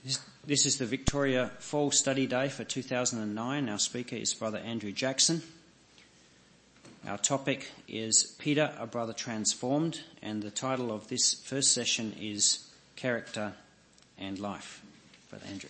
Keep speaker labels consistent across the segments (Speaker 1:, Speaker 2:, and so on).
Speaker 1: This is the Victoria Fall Study Day for 2009. Our speaker is Brother Andrew Jackson. Our topic is Peter, a Brother Transformed, and the title of this first session is Character and Life. Brother Andrew.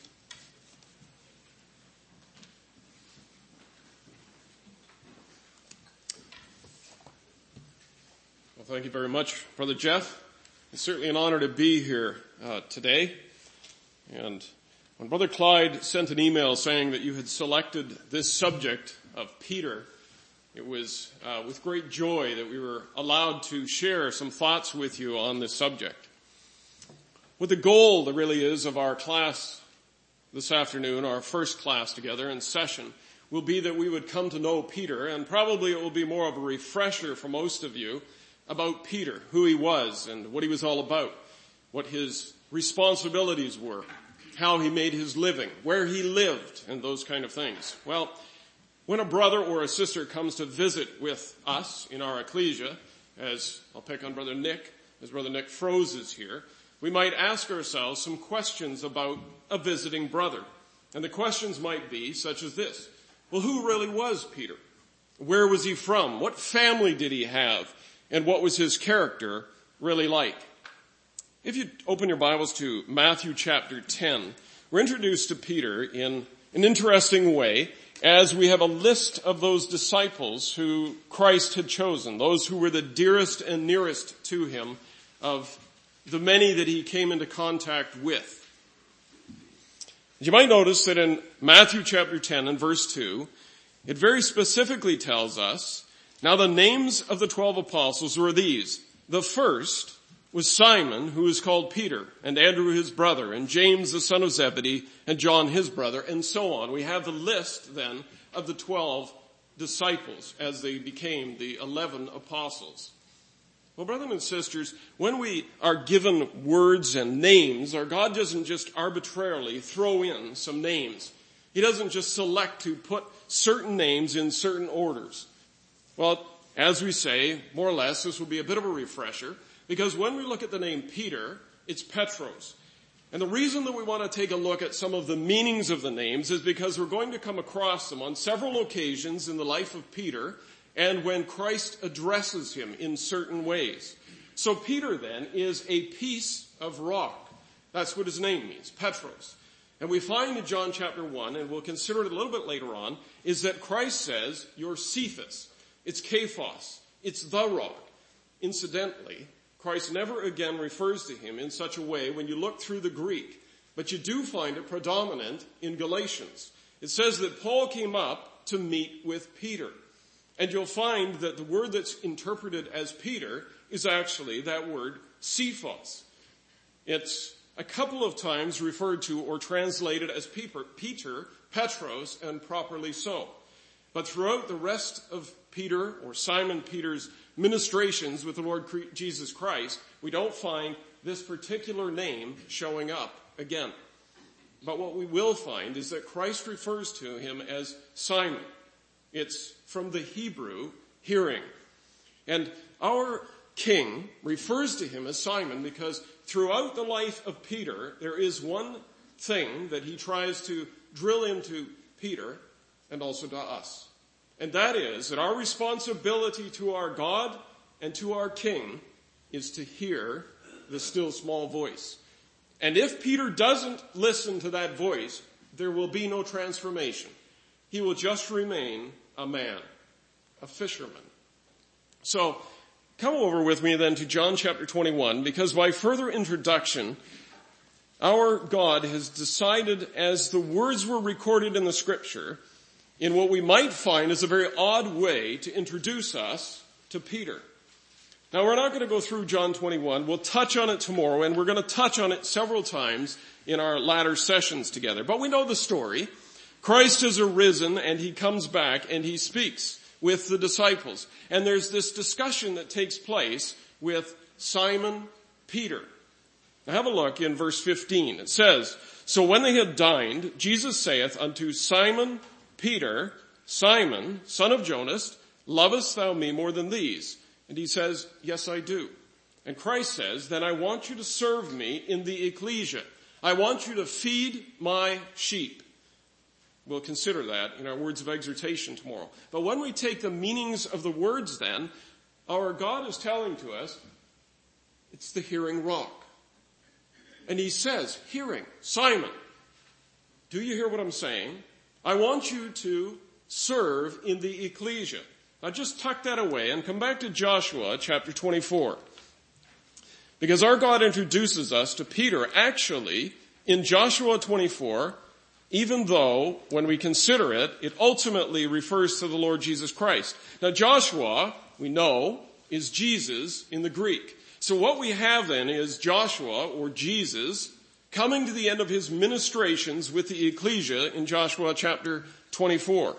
Speaker 2: Well, thank you very much, Brother Jeff. It's certainly an honor to be here today. And when Brother Clyde sent an email saying that you had selected this subject of Peter, it was with great joy that we were allowed to share some thoughts with you on this subject. What the goal that really is of our class this afternoon, our first class together in session, will be that we would come to know Peter, and probably it will be more of a refresher for most of you about Peter, who he was and what he was all about, what his responsibilities were, how he made his living, where he lived, and those kind of things. Well, when a brother or a sister comes to visit with us in our ecclesia, as I'll pick on Brother Nick, as Brother Nick Froese is here, we might ask ourselves some questions about a visiting brother. And the questions might be such as this. Well, who really was Peter? Where was he from? What family did he have? And what was his character really like? If you open your Bibles to Matthew chapter 10, we're introduced to Peter in an interesting way as we have a list of those disciples who Christ had chosen, those who were the dearest and nearest to him of the many that he came into contact with. You might notice that in Matthew chapter 10 and verse 2, it very specifically tells us, now the names of the 12 apostles were these. The first was Simon, who is called Peter, and Andrew his brother, and James the son of Zebedee, and John his brother, and so on. We have the list then of the 12 disciples as they became the 11 apostles. Well, brothers and sisters, when we are given words and names, our God doesn't just arbitrarily throw in some names. He doesn't just select to put certain names in certain orders. Well, as we say, more or less, this will be a bit of a refresher. Because when we look at the name Peter, it's Petros. And the reason that we want to take a look at some of the meanings of the names is because we're going to come across them on several occasions in the life of Peter and when Christ addresses him in certain ways. So Peter then is a piece of rock. That's what his name means, Petros. And we find in John chapter 1, and we'll consider it a little bit later on, is that Christ says, you're Cephas. It's Kephas. It's the rock. Incidentally, Christ never again refers to him in such a way when you look through the Greek, but you do find it predominant in Galatians. It says that Paul came up to meet with Peter. And you'll find that the word that's interpreted as Peter is actually that word Cephas. It's a couple of times referred to or translated as Peter, Petros, and properly so. But throughout the rest of Peter or Simon Peter's ministrations with the Lord Jesus Christ, we don't find this particular name showing up again. But what we will find is that Christ refers to him as Simon. It's from the Hebrew, hearing. And our King refers to him as Simon because throughout the life of Peter, there is one thing that he tries to drill into Peter and also to us. And that is that our responsibility to our God and to our King is to hear the still small voice. And if Peter doesn't listen to that voice, there will be no transformation. He will just remain a man, a fisherman. So come over with me then to John chapter 21, because by further introduction, our God has decided, as the words were recorded in the scripture, in what we might find is a very odd way to introduce us to Peter. Now, we're not going to go through John 21. We'll touch on it tomorrow, and we're going to touch on it several times in our latter sessions together. But we know the story. Christ has arisen, and he comes back, and he speaks with the disciples. And there's this discussion that takes place with Simon Peter. Now, have a look in verse 15. It says, so when they had dined, Jesus saith unto Simon Peter, Simon, son of Jonas, lovest thou me more than these? And he says, yes, I do. And Christ says, then I want you to serve me in the ecclesia. I want you to feed my sheep. We'll consider that in our words of exhortation tomorrow. But when we take the meanings of the words then, our God is telling to us, it's the hearing rock. And he says, hearing, Simon, do you hear what I'm saying? I want you to serve in the ecclesia. Now just tuck that away and come back to Joshua chapter 24. Because our God introduces us to Peter actually in Joshua 24, even though when we consider it, it ultimately refers to the Lord Jesus Christ. Now Joshua, we know, is Jesus in the Greek. So what we have then is Joshua, or Jesus, coming to the end of his ministrations with the ecclesia in Joshua chapter 24.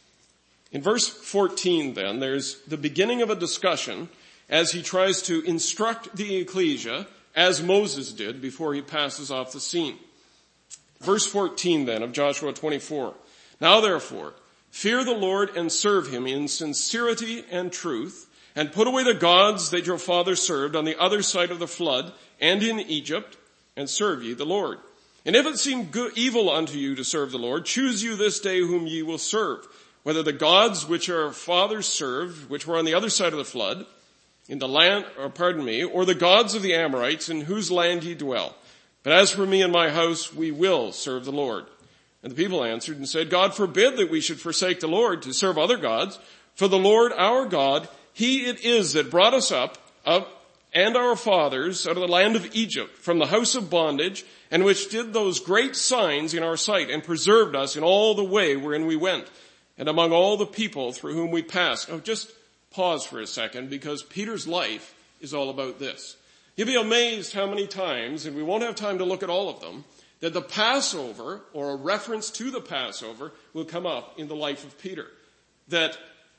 Speaker 2: In verse 14 then, there's the beginning of a discussion as he tries to instruct the ecclesia as Moses did before he passes off the scene. Verse 14 then of Joshua 24. Now therefore, fear the Lord and serve him in sincerity and truth, and put away the gods that your fathers served on the other side of the flood and in Egypt, and serve ye the Lord. And if it seem evil unto you to serve the Lord, choose you this day whom ye will serve, whether the gods which our fathers served, which were on the other side of the flood, in the land, or the gods of the Amorites, in whose land ye dwell. But as for me and my house, we will serve the Lord. And the people answered and said, God forbid that we should forsake the Lord to serve other gods, for the Lord our God, he it is that brought us up and our fathers out of the land of Egypt, from the house of bondage, and which did those great signs in our sight, and preserved us in all the way wherein we went, and among all the people through whom we passed. Now just pause for a second, because Peter's life is all about this. You'll be amazed how many times, and we won't have time to look at all of them, that the Passover, or a reference to the Passover, will come up in the life of Peter. That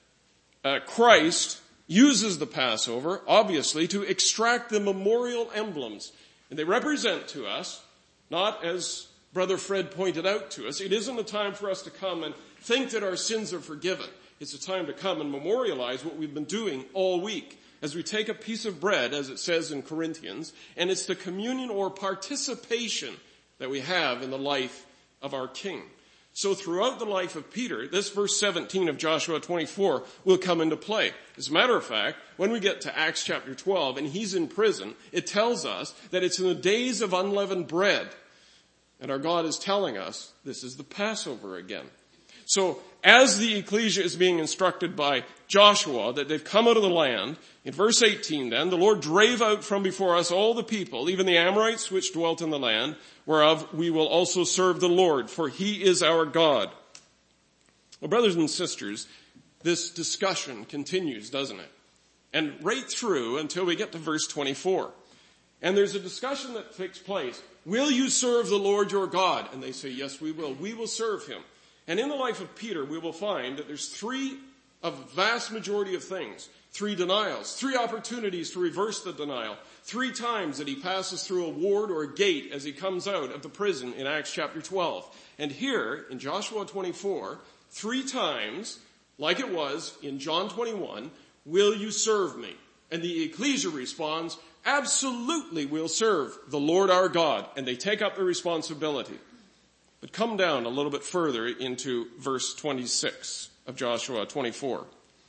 Speaker 2: Christ uses the Passover, obviously, to extract the memorial emblems. And they represent to us, not as Brother Fred pointed out to us, it isn't a time for us to come and think that our sins are forgiven. It's a time to come and memorialize what we've been doing all week. As we take a piece of bread, as it says in Corinthians, and it's the communion or participation that we have in the life of our King. So throughout the life of Peter, this verse 17 of Joshua 24 will come into play. As a matter of fact, when we get to Acts chapter 12 and he's in prison, it tells us that it's in the days of unleavened bread. And our God is telling us this is the Passover again. So as the ecclesia is being instructed by Joshua that they've come out of the land, in verse 18 then, the Lord drave out from before us all the people, even the Amorites which dwelt in the land, whereof we will also serve the Lord, for he is our God. Well, brothers and sisters, this discussion continues, doesn't it? And right through until we get to verse 24. And there's a discussion that takes place. Will you serve the Lord your God? And they say, yes, we will. We will serve him. And in the life of Peter, we will find that there's three of vast majority of things. 3 denials, 3 opportunities to reverse the denial, 3 times that he passes through a ward or a gate as he comes out of the prison in Acts chapter 12. And here in Joshua 24, 3 times, like it was in John 21, will you serve me? And the ecclesia responds, absolutely we'll serve the Lord our God. And they take up the responsibility. But come down a little bit further into verse 26 of Joshua 24.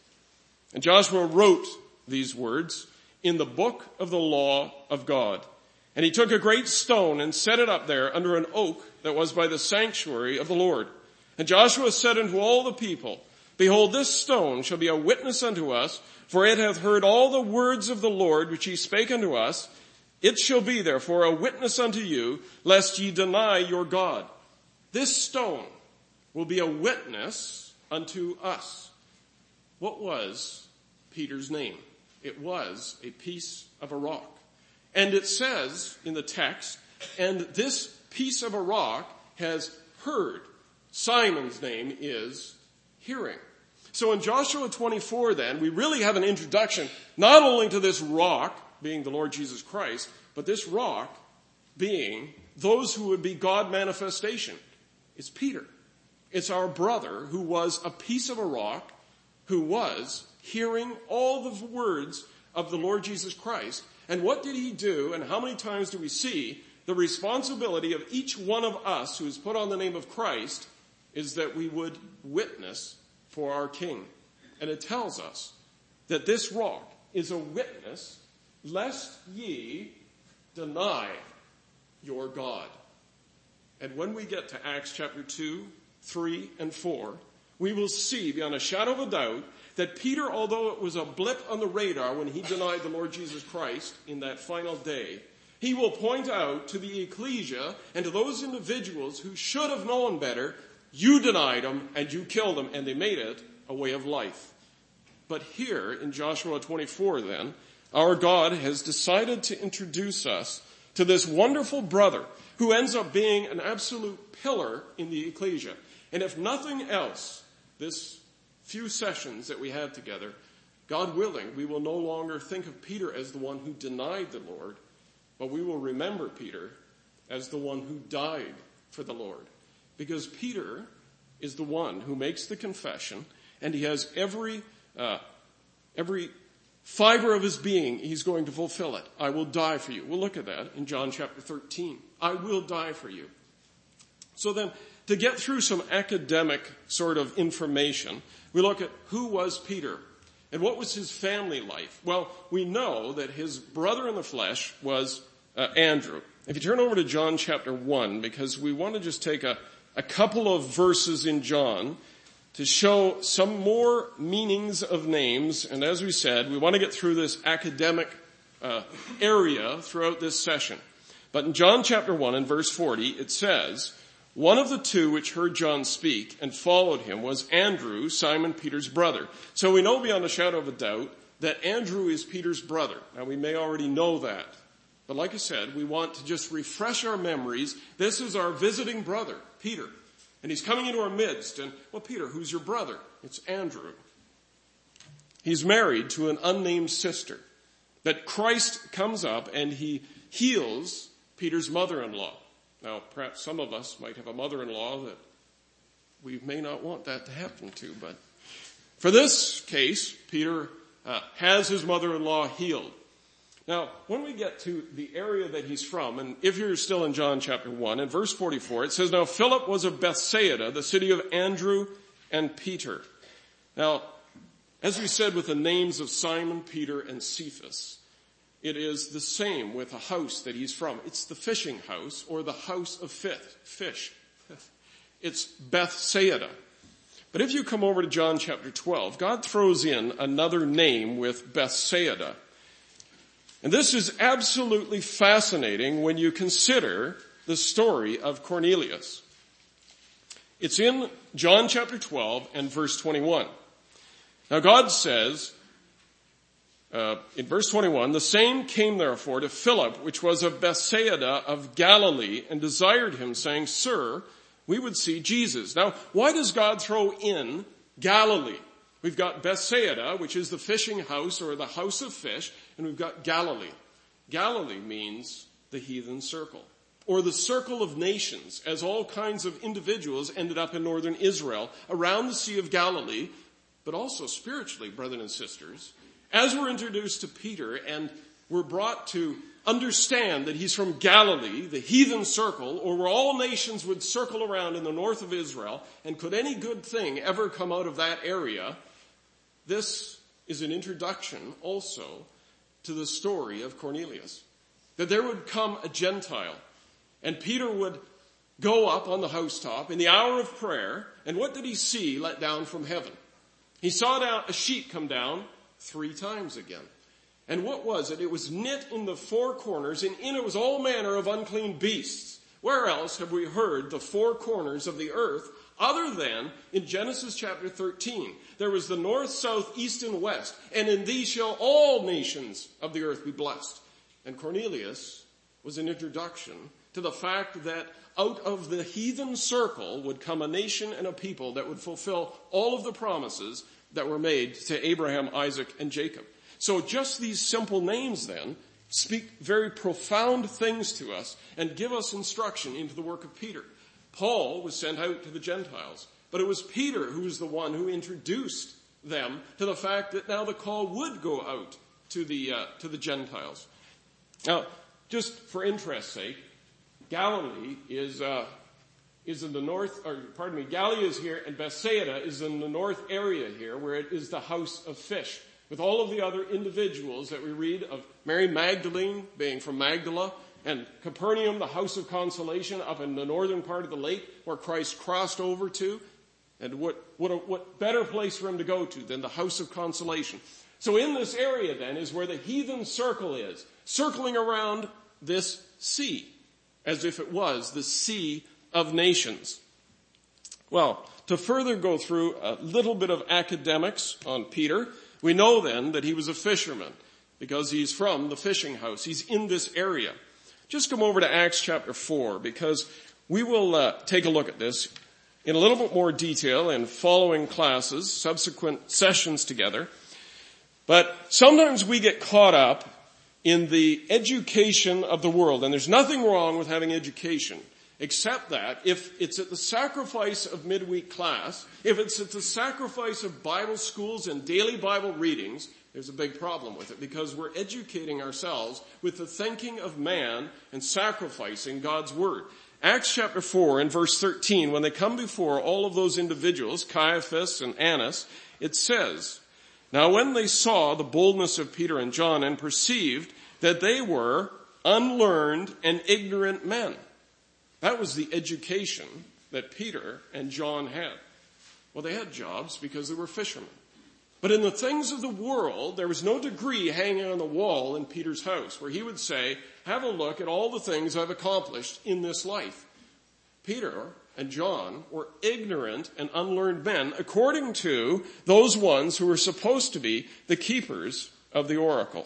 Speaker 2: And Joshua wrote these words in the book of the law of God. And he took a great stone and set it up there under an oak that was by the sanctuary of the Lord. And Joshua said unto all the people, behold, this stone shall be a witness unto us, for it hath heard all the words of the Lord which he spake unto us. It shall be therefore a witness unto you, lest ye deny your God. This stone will be a witness unto us. What was Peter's name? It was a piece of a rock. And it says in the text, and this piece of a rock has heard. Simon's name is hearing. So in Joshua 24 then, we really have an introduction not only to this rock being the Lord Jesus Christ, but this rock being those who would be God manifestation. It's Peter. It's our brother who was a piece of a rock, who was hearing all the words of the Lord Jesus Christ. And what did he do, and how many times do we see the responsibility of each one of us who has put on the name of Christ is that we would witness for our King. And it tells us that this rock is a witness, lest ye deny your God. And when we get to Acts chapter 2, 3, and 4, we will see beyond a shadow of a doubt that Peter, although it was a blip on the radar when he denied the Lord Jesus Christ in that final day, he will point out to the ecclesia and to those individuals who should have known better, you denied him and you killed him, and they made it a way of life. But here in Joshua 24 then, our God has decided to introduce us to this wonderful brother who ends up being an absolute pillar in the ecclesia. And if nothing else, this few sessions that we had together, God willing, we will no longer think of Peter as the one who denied the Lord, but we will remember Peter as the one who died for the Lord. Because Peter is the one who makes the confession, and he has every fiber of his being, he's going to fulfill it. I will die for you. We'll look at that in John chapter 13. I will die for you. So then, to get through some academic sort of information, we look at who was Peter and what was his family life. Well, we know that his brother in the flesh was Andrew. If you turn over to John chapter 1, because we want to just take a couple of verses in John to show some more meanings of names. And as we said, we want to get through this academic area throughout this session. But in John chapter 1 and verse 40, it says, one of the two which heard John speak and followed him was Andrew, Simon Peter's brother. So we know beyond a shadow of a doubt that Andrew is Peter's brother. Now we may already know that. But like I said, we want to just refresh our memories. This is our visiting brother, Peter. And he's coming into our midst. And, well, Peter, who's your brother? It's Andrew. He's married to an unnamed sister. That Christ comes up and he heals Peter's mother-in-law. Now, perhaps some of us might have a mother-in-law that we may not want that to happen to. But for this case, Peter has his mother-in-law healed. Now, when we get to the area that he's from, and if you're still in John chapter 1, in verse 44, it says, now Philip was of Bethsaida, the city of Andrew and Peter. Now, as we said with the names of Simon, Peter, and Cephas, it is the same with a house that he's from. It's the fishing house or the house of fish. It's Bethsaida. But if you come over to John chapter 12, God throws in another name with Bethsaida. And this is absolutely fascinating when you consider the story of Cornelius. It's in John chapter 12 and verse 21. Now God says, in verse 21, the same came therefore to Philip, which was of Bethsaida of Galilee, and desired him, saying, Sir, we would see Jesus. Now, why does God throw in Galilee? We've got Bethsaida, which is the fishing house or the house of fish, and we've got Galilee. Galilee means the heathen circle, or the circle of nations, as all kinds of individuals ended up in northern Israel, around the Sea of Galilee, but also spiritually, brethren and sisters. As we're introduced to Peter and we're brought to understand that he's from Galilee, the heathen circle, or where all nations would circle around in the north of Israel, and could any good thing ever come out of that area, this is an introduction also to the story of Cornelius. That there would come a Gentile, and Peter would go up on the housetop in the hour of prayer, and what did he see let down from heaven? He saw a sheet come down 3 times again. And what was it? It was knit in the 4 corners, and in it was all manner of unclean beasts. Where else have we heard the 4 corners of the earth other than in Genesis chapter 13? There was the north, south, east, and west, and in these shall all nations of the earth be blessed. And Cornelius was an introduction to the fact that out of the heathen circle would come a nation and a people that would fulfill all of the promises that were made to Abraham, Isaac, and Jacob. So just these simple names then speak very profound things to us and give us instruction into the work of Peter. Paul was sent out to the Gentiles, but it was Peter who was the one who introduced them to the fact that now the call would go out to the Gentiles. Now, just for interest's sake, Galilee is in the north, Galilee is here, and Bethsaida is in the north area here, where it is the house of fish. With all of the other individuals that we read of, Mary Magdalene being from Magdala, and Capernaum, the house of consolation up in the northern part of the lake where Christ crossed over to. And what better place for him to go to than the house of consolation? So in this area then is where the heathen circle is, circling around this sea, as if it was the sea of nations. Well, to further go through a little bit of academics on Peter, we know then that he was a fisherman because he's from the fishing house. He's in this area. Just come over to Acts chapter 4 because we will take a look at this in a little bit more detail in following classes, subsequent sessions together. But sometimes we get caught up in the education of the world, and there's nothing wrong with having education, except that if it's at the sacrifice of midweek class, if it's at the sacrifice of Bible schools and daily Bible readings, there's a big problem with it because we're educating ourselves with the thinking of man and sacrificing God's word. Acts chapter 4 and verse 13, when they come before all of those individuals, Caiaphas and Annas, it says, "Now when they saw the boldness of Peter and John and perceived that they were unlearned and ignorant men." That was the education that Peter and John had. Well, they had jobs because they were fishermen. But in the things of the world, there was no degree hanging on the wall in Peter's house where he would say, have a look at all the things I've accomplished in this life. Peter and John were ignorant and unlearned men according to those ones who were supposed to be the keepers of the oracle.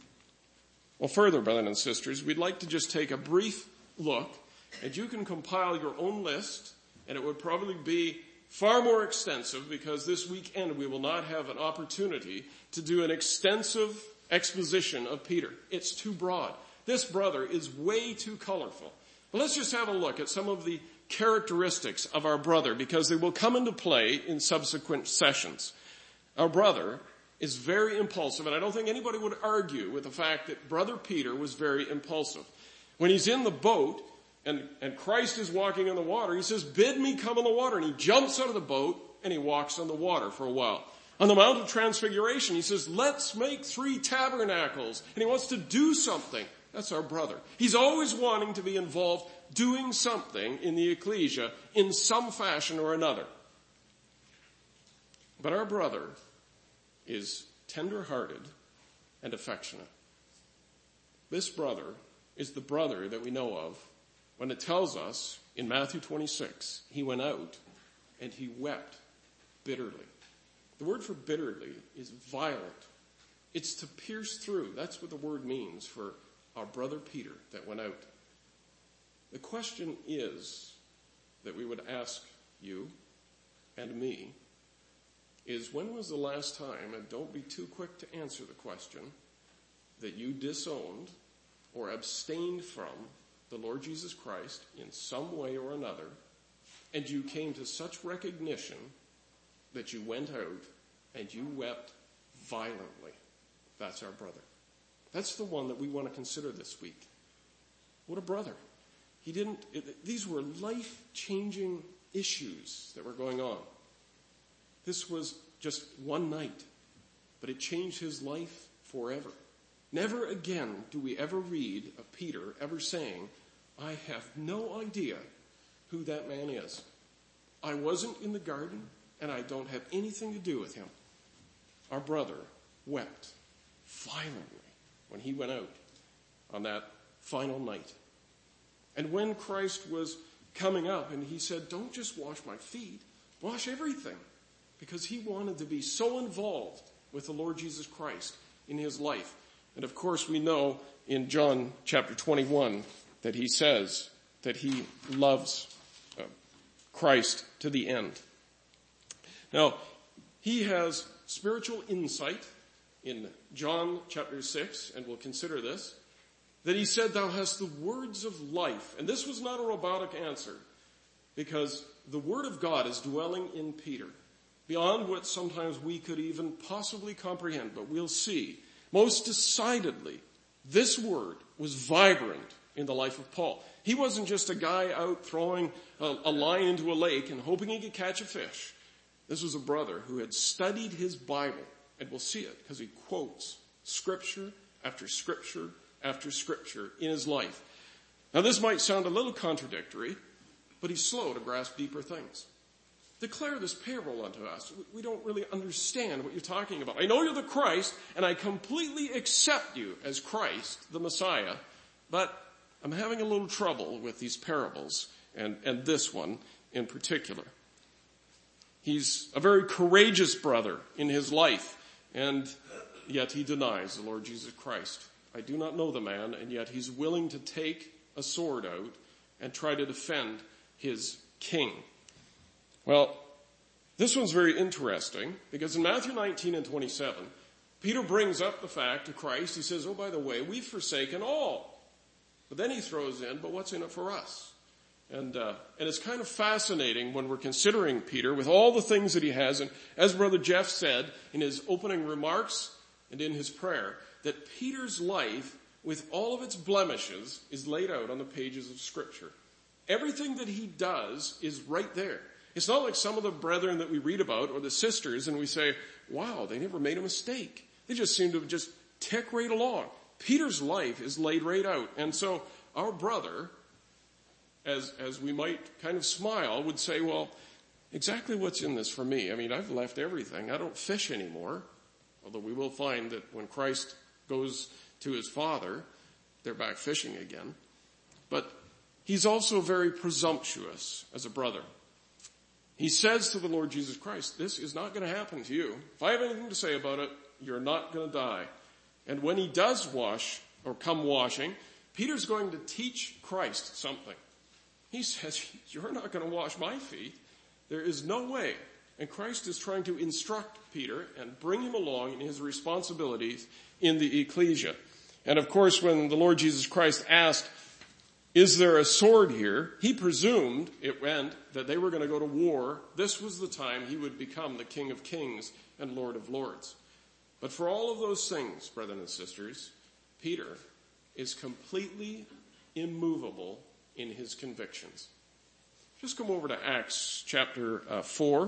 Speaker 2: Well, further, brothers and sisters, we'd like to just take a brief look, and you can compile your own list, and it would probably be far more extensive because this weekend we will not have an opportunity to do an extensive exposition of Peter. It's too broad. This brother is way too colorful. But let's just have a look at some of the characteristics of our brother because they will come into play in subsequent sessions. Our brother is very impulsive, and I don't think anybody would argue with the fact that Brother Peter was very impulsive. When he's in the boat, and Christ is walking on the water, he says, bid me come on the water. And he jumps out of the boat and he walks on the water for a while. On the Mount of Transfiguration, he says, let's make 3 tabernacles. And he wants to do something. That's our brother. He's always wanting to be involved doing something in the ecclesia in some fashion or another. But our brother is tender-hearted and affectionate. This brother is the brother that we know of when it tells us in Matthew 26, he went out and he wept bitterly. The word for bitterly is violent. It's to pierce through. That's what the word means for our brother Peter that went out. The question is that we would ask you and me is when was the last time, and don't be too quick to answer the question, that you disowned or abstained from the Lord Jesus Christ in some way or another, and you came to such recognition that you went out and you wept violently. That's our brother. That's the one that we want to consider this week. What a brother. These were life-changing issues that were going on. This was just one night, but it changed his life forever. Never again do we ever read of Peter ever saying, I have no idea who that man is. I wasn't in the garden, and I don't have anything to do with him. Our brother wept violently when he went out on that final night. And when Christ was coming up and he said, don't just wash my feet, wash everything. Because he wanted to be so involved with the Lord Jesus Christ in his life. And of course we know in John chapter 21 that he says that he loves Christ to the end. Now, he has spiritual insight in John chapter 6, and we'll consider this, that he said, thou hast the words of life. And this was not a robotic answer, because the word of God is dwelling in Peter, beyond what sometimes we could even possibly comprehend, but we'll see. Most decidedly, this word was vibrant in the life of Paul. He wasn't just a guy out throwing a line into a lake and hoping he could catch a fish. This was a brother who had studied his Bible, and we'll see it because he quotes scripture after scripture after scripture in his life. Now this might sound a little contradictory, but he's slow to grasp deeper things. Declare this parable unto us. We don't really understand what you're talking about. I know you're the Christ, and I completely accept you as Christ, the Messiah, but I'm having a little trouble with these parables, and this one in particular. He's a very courageous brother in his life, and yet he denies the Lord Jesus Christ. I do not know the man, and yet he's willing to take a sword out and try to defend his king. Well, this one's very interesting because in Matthew 19 and 27, Peter brings up the fact to Christ. He says, oh, by the way, we've forsaken all. But then he throws in, but what's in it for us? And it's kind of fascinating when we're considering Peter with all the things that he has. And as Brother Jeff said in his opening remarks and in his prayer, that Peter's life, with all of its blemishes, is laid out on the pages of Scripture. Everything that he does is right there. It's not like some of the brethren that we read about or the sisters and we say, wow, they never made a mistake. They just seem to just tick right along. Peter's life is laid right out. And so our brother, as we might kind of smile, would say, well, exactly what's in this for me? I mean, I've left everything. I don't fish anymore. Although we will find that when Christ goes to his Father, they're back fishing again. But he's also very presumptuous as a brother. He says to the Lord Jesus Christ, this is not going to happen to you. If I have anything to say about it, you're not going to die. And when he does wash or come washing, Peter's going to teach Christ something. He says, you're not going to wash my feet. There is no way. And Christ is trying to instruct Peter and bring him along in his responsibilities in the ecclesia. And of course, when the Lord Jesus Christ asked, is there a sword here? He presumed it meant that they were going to go to war. This was the time he would become the King of Kings and Lord of Lords. But for all of those things, brothers and sisters, Peter is completely immovable in his convictions. Just come over to Acts chapter 4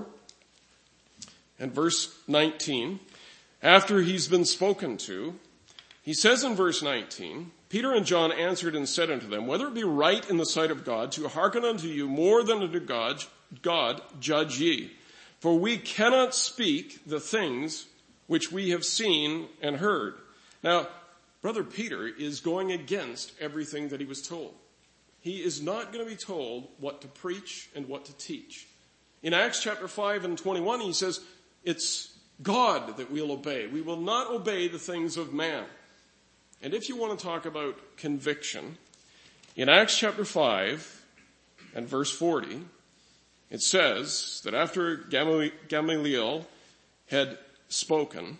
Speaker 2: and verse 19. After he's been spoken to, he says in verse 19, Peter and John answered and said unto them, whether it be right in the sight of God to hearken unto you more than unto God, judge ye. For we cannot speak the things which we have seen and heard. Now, Brother Peter is going against everything that he was told. He is not going to be told what to preach and what to teach. In Acts chapter 5 and 21, he says, it's God that we'll obey. We will not obey the things of man. And if you want to talk about conviction, in Acts chapter 5 and verse 40, it says that after Gamaliel had spoken,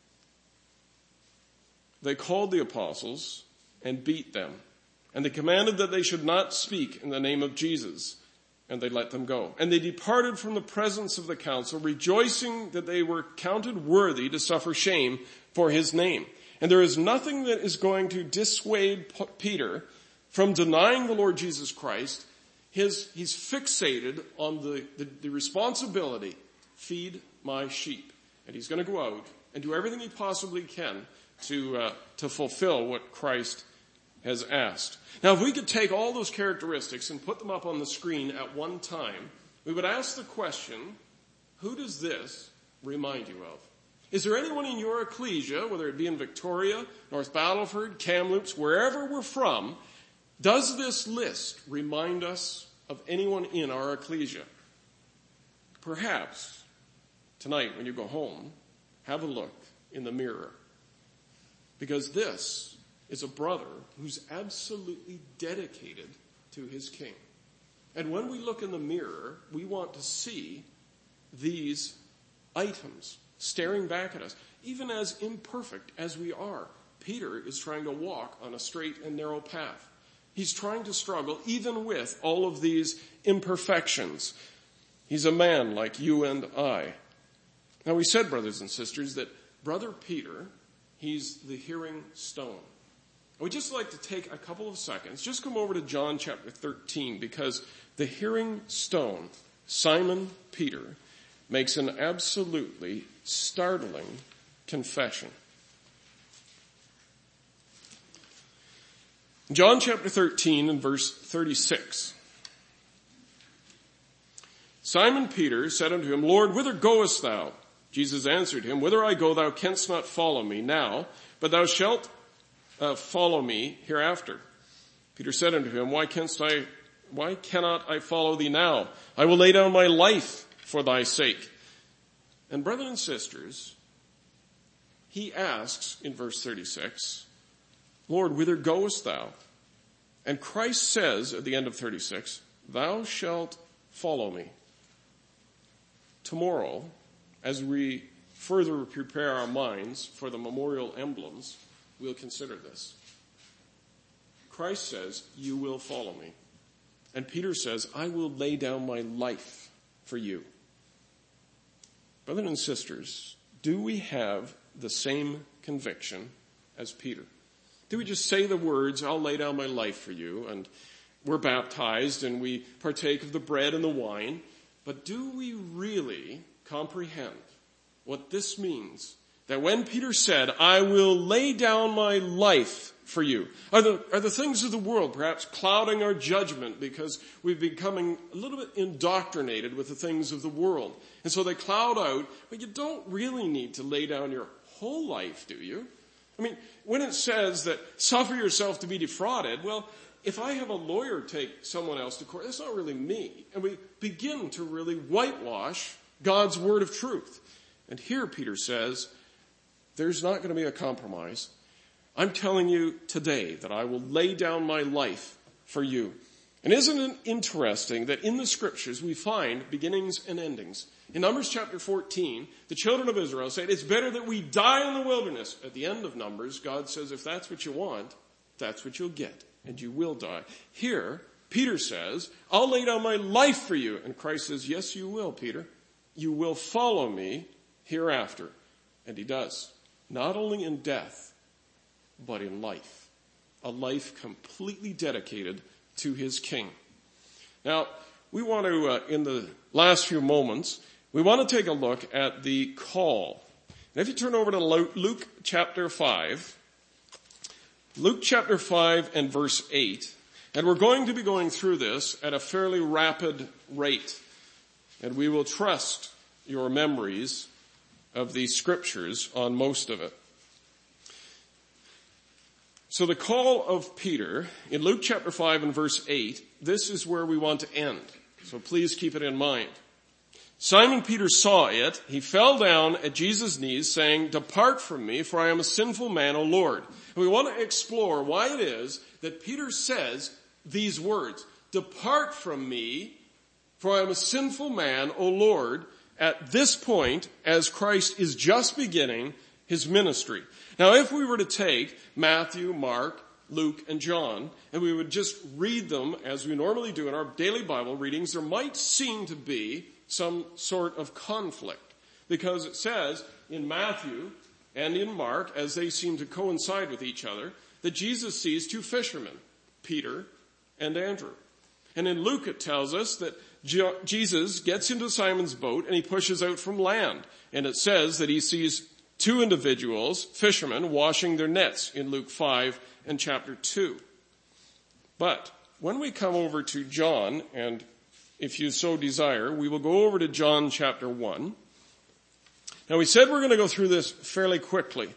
Speaker 2: they called the apostles and beat them. And they commanded that they should not speak in the name of Jesus. And they let them go. And they departed from the presence of the council, rejoicing that they were counted worthy to suffer shame for his name. And there is nothing that is going to dissuade Peter from denying the Lord Jesus Christ. He's fixated on the responsibility, feed my sheep. And he's going to go out and do everything he possibly can to fulfill what Christ has asked. Now, if we could take all those characteristics and put them up on the screen at one time, we would ask the question, who does this remind you of? Is there anyone in your ecclesia, whether it be in Victoria, North Battleford, Kamloops, wherever we're from, does this list remind us of anyone in our ecclesia? Perhaps tonight when you go home, have a look in the mirror. Because this is a brother who's absolutely dedicated to his king. And when we look in the mirror, we want to see these items staring back at us. Even as imperfect as we are, Peter is trying to walk on a straight and narrow path. He's trying to struggle even with all of these imperfections. He's a man like you and I. Now we said, brothers and sisters, that Brother Peter, he's the hearing stone. I would just like to take a couple of seconds, just come over to John chapter 13, because the hearing stone, Simon Peter, makes an absolutely startling confession. John chapter 13 and verse 36. Simon Peter said unto him, Lord, whither goest thou? Jesus answered him, Whither I go thou canst not follow me now, but thou shalt follow me hereafter. Peter said unto him, Why cannot I follow thee now? I will lay down my life for thy sake. And brethren and sisters, he asks in verse 36, Lord, whither goest thou? And Christ says at the end of 36, Thou shalt follow me. Tomorrow, as we further prepare our minds for the memorial emblems, we'll consider this. Christ says, you will follow me. And Peter says, I will lay down my life for you. Brothers and sisters, do we have the same conviction as Peter? Do we just say the words, I'll lay down my life for you, and we're baptized and we partake of the bread and the wine, but do we really comprehend what this means? That when Peter said, I will lay down my life for you, are the things of the world perhaps clouding our judgment because we've becoming a little bit indoctrinated with the things of the world? And so they cloud out, but you don't really need to lay down your whole life, do you? I mean, when it says that suffer yourself to be defrauded, well, if I have a lawyer take someone else to court, that's not really me. And we begin to really whitewash God's word of truth. And here Peter says, there's not going to be a compromise. I'm telling you today that I will lay down my life for you. And isn't it interesting that in the scriptures we find beginnings and endings? In Numbers chapter 14, the children of Israel said, it's better that we die in the wilderness. At the end of Numbers, God says, if that's what you want, that's what you'll get, and you will die. Here, Peter says, I'll lay down my life for you. And Christ says, yes, you will, Peter. You will follow me hereafter. And he does. Not only in death, but in life. A life completely dedicated to his King. Now, we want to, in the last few moments, we want to take a look at the call. And if you turn over to Luke chapter 5, Luke chapter 5 and verse 8, and we're going to be going through this at a fairly rapid rate. And we will trust your memories of these scriptures on most of it. So the call of Peter in Luke chapter 5 and verse 8, this is where we want to end. So please keep it in mind. Simon Peter saw it. He fell down at Jesus' knees saying, depart from me, for I am a sinful man, O Lord. And we want to explore why it is that Peter says these words, depart from me, for I am a sinful man, O Lord, at this point as Christ is just beginning his ministry. Now, if we were to take Matthew, Mark, Luke, and John, and we would just read them as we normally do in our daily Bible readings, there might seem to be some sort of conflict. Because it says in Matthew and in Mark, as they seem to coincide with each other, that Jesus sees two fishermen, Peter and Andrew. And in Luke it tells us that Jesus gets into Simon's boat and he pushes out from land. And it says that he sees two individuals, fishermen, washing their nets in Luke 5 and chapter 2. But when we come over to John, and if you so desire, we will go over to John chapter 1. Now we said we're going to go through this fairly quickly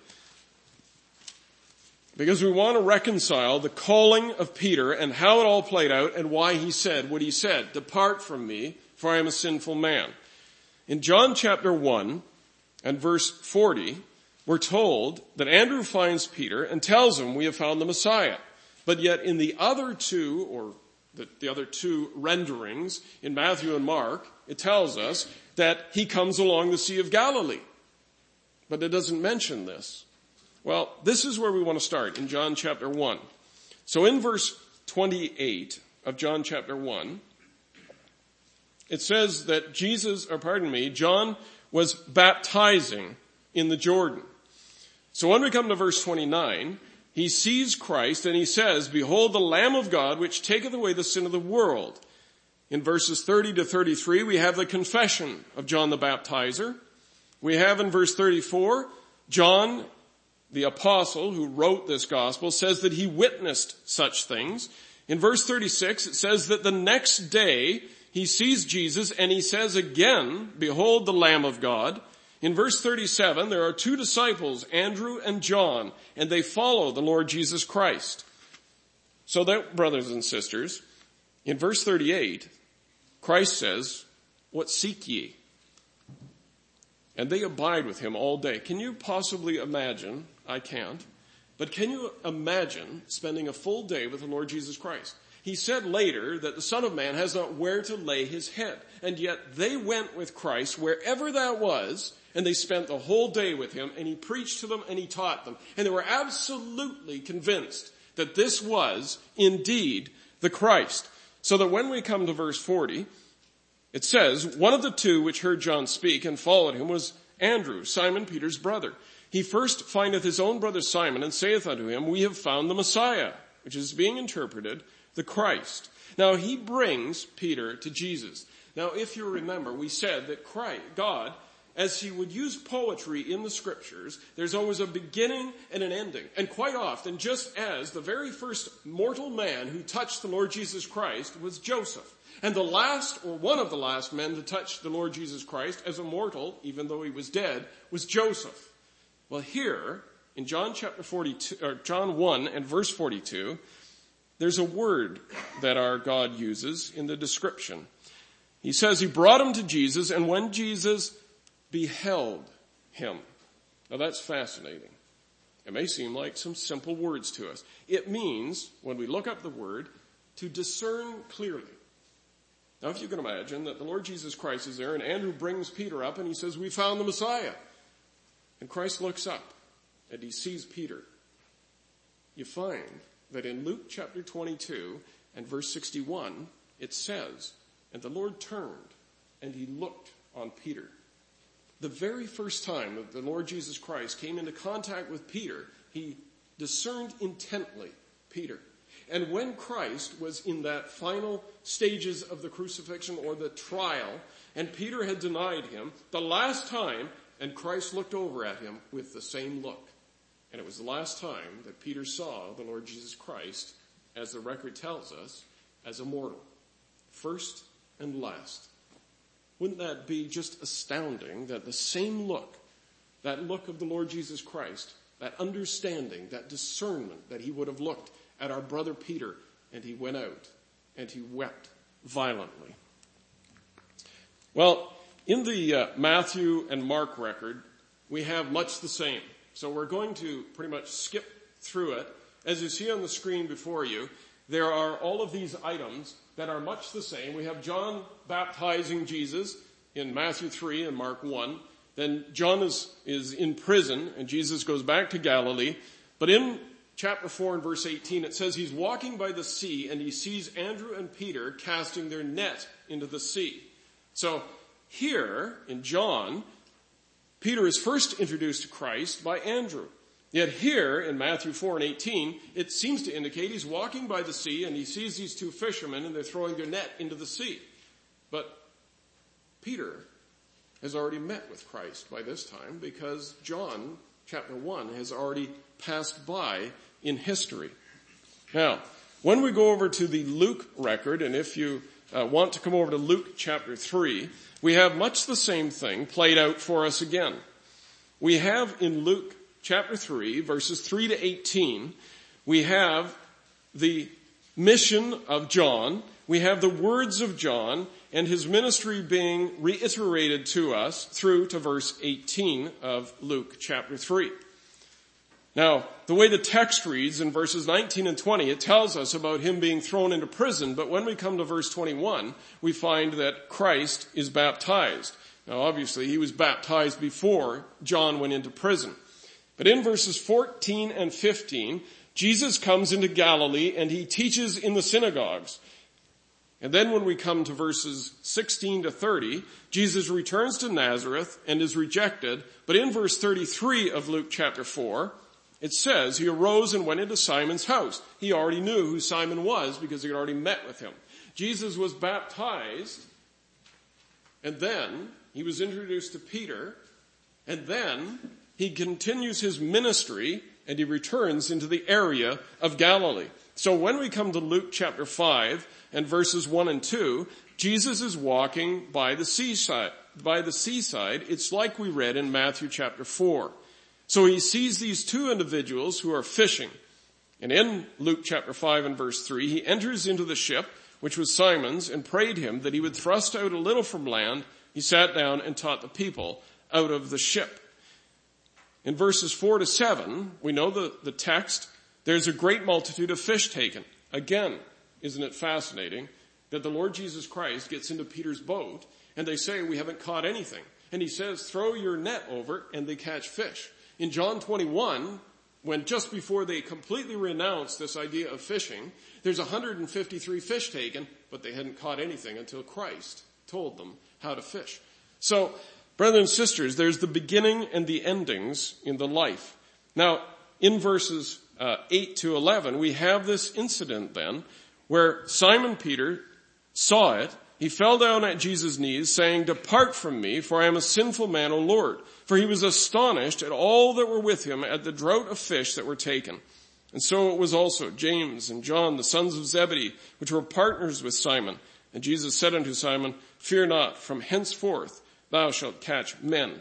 Speaker 2: because we want to reconcile the calling of Peter and how it all played out and why he said what he said. Depart from me, for I am a sinful man. In John chapter 1 and verse 40, we're told that Andrew finds Peter and tells him, we have found the Messiah. But yet in the other two, or the other two renderings in Matthew and Mark, it tells us that he comes along the Sea of Galilee. But it doesn't mention this. Well, this is where we want to start in John chapter 1. So in verse 28 of John chapter 1, it says that John was baptizing in the Jordan. So when we come to verse 29, he sees Christ and he says, "Behold the Lamb of God, which taketh away the sin of the world." In verses 30 to 33, we have the confession of John the Baptizer. We have in verse 34, John, the apostle who wrote this gospel, says that he witnessed such things. In verse 36, it says that the next day he sees Jesus and he says again, "Behold the Lamb of God." In verse 37, there are two disciples, Andrew and John, and they follow the Lord Jesus Christ. So that, brothers and sisters, in verse 38, Christ says, "What seek ye?" And they abide with him all day. Can you possibly imagine? I can't. But can you imagine spending a full day with the Lord Jesus Christ? He said later that the Son of Man has not where to lay his head. And yet they went with Christ wherever that was, and they spent the whole day with him, and he preached to them and he taught them. And they were absolutely convinced that this was indeed the Christ. So that when we come to verse 40, it says, "One of the two which heard John speak and followed him was Andrew, Simon Peter's brother. He first findeth his own brother Simon and saith unto him, We have found the Messiah," which is being interpreted, the Christ. Now he brings Peter to Jesus. Now if you remember, we said that God, as he would use poetry in the scriptures, there's always a beginning and an ending. And quite often, just as the very first mortal man who touched the Lord Jesus Christ was Joseph, and the last, or one of the last men to touch the Lord Jesus Christ as a mortal, even though he was dead, was Joseph. Well, here, in John chapter 42, or John 1 and verse 42, there's a word that our God uses in the description. He says he brought him to Jesus, and when Jesus beheld him. Now that's fascinating. It may seem like some simple words to us. It means, when we look up the word, to discern clearly. Now if you can imagine that the Lord Jesus Christ is there and Andrew brings Peter up and he says, "We found the Messiah." And Christ looks up and he sees Peter. You find that in Luke chapter 22 and verse 61, it says, "And the Lord turned and he looked on Peter." The very first time that the Lord Jesus Christ came into contact with Peter, he discerned intently Peter. And when Christ was in that final stages of the crucifixion or the trial, and Peter had denied him, the last time, and Christ looked over at him with the same look. And it was the last time that Peter saw the Lord Jesus Christ, as the record tells us, as a mortal. First and last. Wouldn't that be just astounding that the same look, that look of the Lord Jesus Christ, that understanding, that discernment that he would have looked at our brother Peter, and he went out and he wept violently. Well, in the Matthew and Mark record, we have much the same. So we're going to pretty much skip through it. As you see on the screen before you, there are all of these items that are much the same. We have John baptizing Jesus in Matthew 3 and Mark 1. Then John is in prison and Jesus goes back to Galilee. But in chapter 4 and verse 18, it says he's walking by the sea and he sees Andrew and Peter casting their net into the sea. So here in John, Peter is first introduced to Christ by Andrew. Yet here in Matthew 4 and 18, it seems to indicate he's walking by the sea and he sees these two fishermen and they're throwing their net into the sea. But Peter has already met with Christ by this time because John chapter 1 has already passed by in history. Now, when we go over to the Luke record, and if you want to come over to Luke chapter 3, we have much the same thing played out for us again. We have in Luke chapter 3, verses 3 to 18, we have the mission of John, we have the words of John, and his ministry being reiterated to us through to verse 18 of Luke chapter 3. Now, the way the text reads in verses 19 and 20, it tells us about him being thrown into prison, but when we come to verse 21, we find that Christ is baptized. Now, obviously, he was baptized before John went into prison. But in verses 14 and 15, Jesus comes into Galilee and he teaches in the synagogues. And then when we come to verses 16 to 30, Jesus returns to Nazareth and is rejected. But in verse 33 of Luke chapter 4, It says he arose and went into Simon's house. He already knew who Simon was because he had already met with him. Jesus was baptized, and then he was introduced to Peter, and then he continues his ministry and he returns into the area of Galilee. So when we come to Luke chapter 5 and verses 1 and 2, Jesus is walking by the seaside. It's like we read in Matthew chapter 4. So he sees these two individuals who are fishing. And in Luke chapter 5 and verse 3, he enters into the ship, which was Simon's, and prayed him that he would thrust out a little from land. He sat down and taught the people out of the ship. In verses 4 to 7, we know the text. There's a great multitude of fish taken. Again, isn't it fascinating that the Lord Jesus Christ gets into Peter's boat and they say, we haven't caught anything. And he says, throw your net over, and they catch fish. In John 21, when just before they completely renounce this idea of fishing, there's 153 fish taken, but they hadn't caught anything until Christ told them how to fish. So, brothers and sisters, there's the beginning and the endings in the life. Now, in verses 8 to 11, we have this incident then where Simon Peter saw it. He fell down at Jesus' knees, saying, depart from me, for I am a sinful man, O Lord. For he was astonished at all that were with him at the draught of fish that were taken. And so it was also James and John, the sons of Zebedee, which were partners with Simon. And Jesus said unto Simon, fear not, from henceforth thou shalt catch men.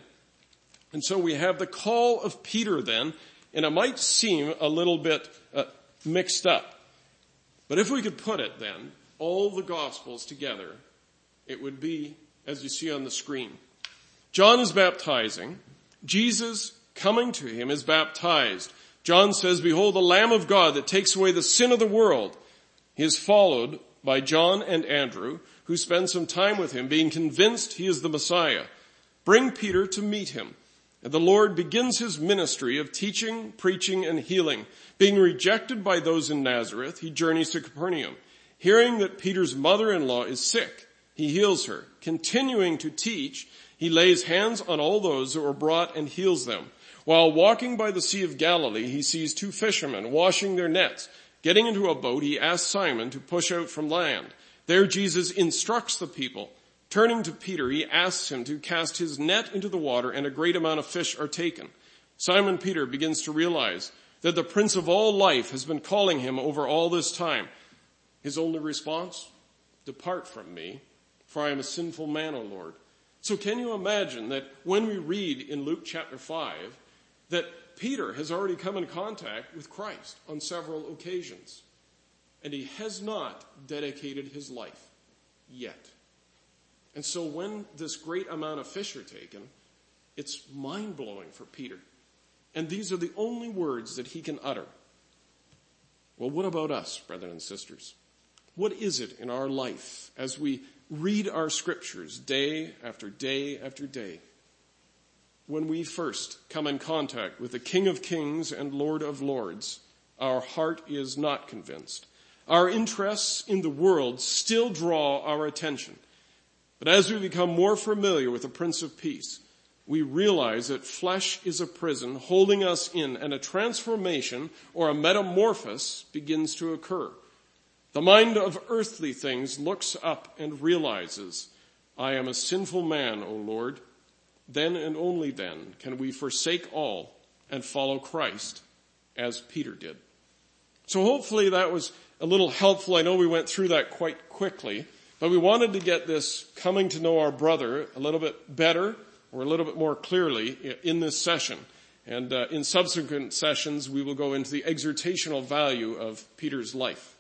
Speaker 2: And so we have the call of Peter then, and it might seem a little bit mixed up. But if we could put it then, all the Gospels together, it would be as you see on the screen. John is baptizing. Jesus, coming to him, is baptized. John says, behold, the Lamb of God that takes away the sin of the world. He is followed by John and Andrew, who spend some time with him, being convinced he is the Messiah. Bring Peter to meet him. And the Lord begins his ministry of teaching, preaching, and healing. Being rejected by those in Nazareth, he journeys to Capernaum. Hearing that Peter's mother-in-law is sick, he heals her. Continuing to teach, he lays hands on all those that were brought and heals them. While walking by the Sea of Galilee, he sees two fishermen washing their nets. Getting into a boat, he asks Simon to push out from land. There Jesus instructs the people. Turning to Peter, he asks him to cast his net into the water, and a great amount of fish are taken. Simon Peter begins to realize that the Prince of all life has been calling him over all this time. His only response? Depart from me, for I am a sinful man, O Lord. So can you imagine that when we read in Luke chapter 5 that Peter has already come in contact with Christ on several occasions, and he has not dedicated his life yet. And so when this great amount of fish are taken, it's mind-blowing for Peter. And these are the only words that he can utter. Well, what about us, brothers and sisters? What is it in our life as we read our scriptures day after day after day? When we first come in contact with the King of Kings and Lord of Lords, our heart is not convinced. Our interests in the world still draw our attention. But as we become more familiar with the Prince of Peace, we realize that flesh is a prison holding us in, and a transformation or a metamorphosis begins to occur. The mind of earthly things looks up and realizes, I am a sinful man, O Lord. Then and only then can we forsake all and follow Christ as Peter did. So hopefully that was a little helpful. I know we went through that quite quickly. But we wanted to get this coming to know our brother a little bit better or a little bit more clearly in this session. And in subsequent sessions, we will go into the exhortational value of Peter's life.